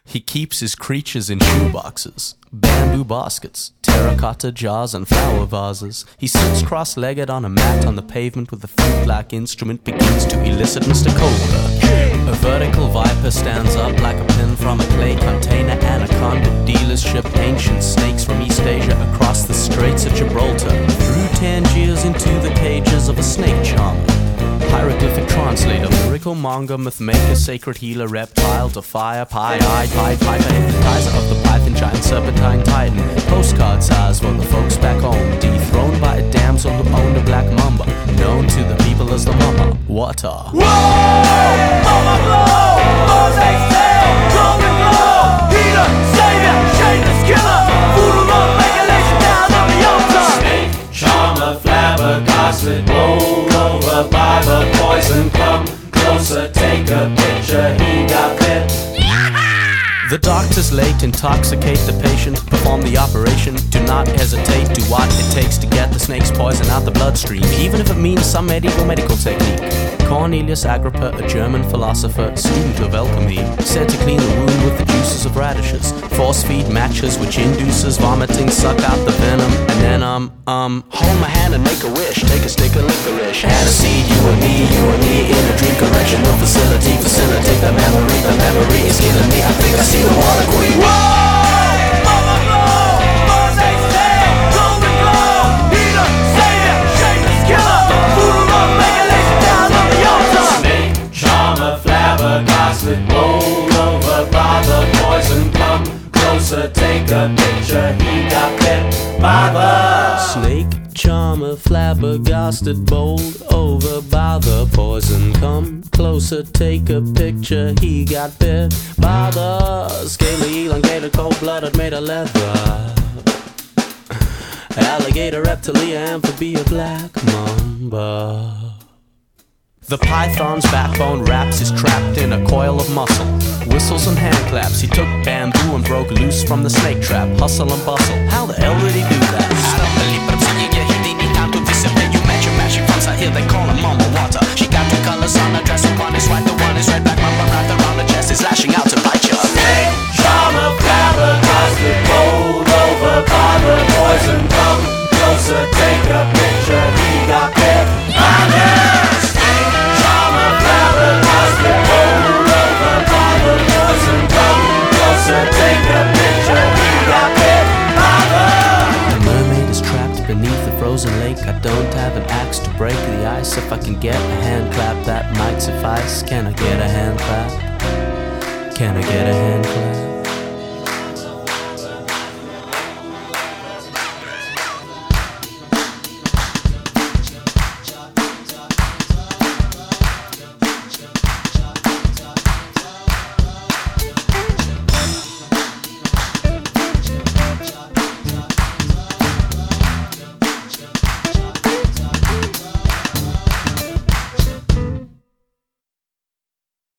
He keeps his creatures in shoeboxes, bamboo baskets, terracotta jars and flower vases. He sits cross-legged on a mat on the pavement with a flute-like instrument begins to elicit Mr. Kohlberg. A vertical viper stands up like a pin from a clay container. Anaconda dealers ship ancient snakes from East Asia across the Straits of Gibraltar, through Tangiers into the cages of a snake charmer. Hieroglyphic translator, miracle monger, myth maker, sacred healer, reptile, defier, pie-eyed, pied piper, hypnotizer of the python, giant serpentine titan. Postcard size for the folks back home, dethroned by a damsel who owned a black mamba, known to the people as the mama. Water. Whoa! Mama blow! Mosaic tail! Golden glow! Heater! Savior! Shameless killer! Voodoo monk! Regulation down on the altar! Snake, charmer, flabbergasted, blown over by the poison. Come closer, take a picture, he got bit. The doctors late intoxicate the patient, perform the operation. Do not hesitate, do what it takes to get the snake's poison out the bloodstream, even if it means some medieval medical technique. Cornelius Agrippa, a German philosopher, student of alchemy, said to clean the wound with the juices of radishes, force feed matches which induces vomiting, suck out the venom, and then hold my hand and make a wish, take a stick of licorice, aniseed, you and me in a dream correctional facility, facilitate the memory is killing me, I think I see the water queen. Whoa! Mama blow! Mosaic tail! Golden glow! Heater! Savior! Shameless killer! Voodoo monk! Regulation down on the altar! Snake, charmer, flabbergasted, blown over by the poison. Come closer, take a picture, he got bit by the snake, charmer, flabbergasted, bowled over by the poison. Come closer, take a picture, he got bit by the scaly, elongated, cold-blooded, made of leather, alligator, reptilia, amphibia, black mamba. The python's backbone wraps is trapped in a coil of muscle. Whistles and hand claps, he took bamboo and broke loose from the snake trap. Hustle and bustle, how the hell did he do that? I don't believe it, so you need time to visit. You match your match, from side here, they call her Mama Water. She got two colors on her dress, one is white, the one is red. Black mamba wrapped around her chest is lashing out to bite you. snake, charmer, flabbergasted, bowled over by the poison. Come closer, take a picture, he got bit by the snake, charmer, flabbergasted, bowled over by the poison. Come closer, take a picture, he got bit by the mermaid is trapped beneath the frozen lake. I don't have an axe to break the ice. If I can get a hand clap, that might suffice. Can I get a hand clap? Can I get a hand clap?